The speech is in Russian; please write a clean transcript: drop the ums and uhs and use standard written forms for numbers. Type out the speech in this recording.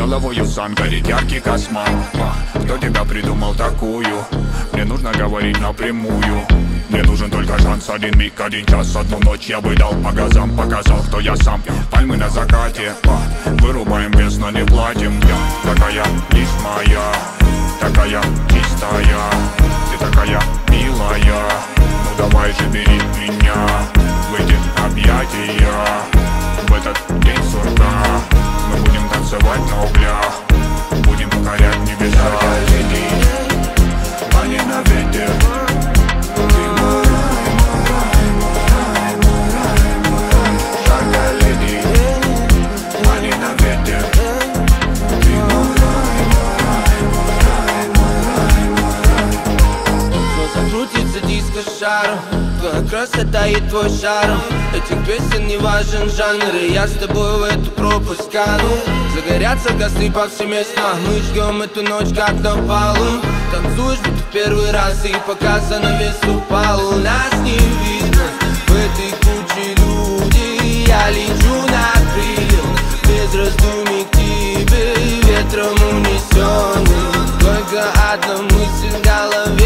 головою сан, горит яркий космос. Кто тебя придумал такую? Мне нужно говорить напрямую. Мне нужен только шанс, один миг, один час. Одну ночь я бы дал по газам, показал, кто я сам. Пальмы на закате, вырубаем вес, но не платим. Такая лишь моя, такая чистая. Ты такая милая, ну давай же бери меня в эти объятия. В этот день сурка мы будем танцевать на углях, будем покорять небеса. Лети, мани на ветер. Шаром, твоя красота и твой шарм. Этих песен не важен жанр, и я с тобой в эту пропасть кану. Загорятся костры повсеместно, мы ждем эту ночь как напалм. Танцуешь будто в первый раз, и пока занавес упал, нас не видно в этой куче люди. Я лечу на крыльях, без раздумий к тебе, ветром унесенный. Только одна мысль в голове: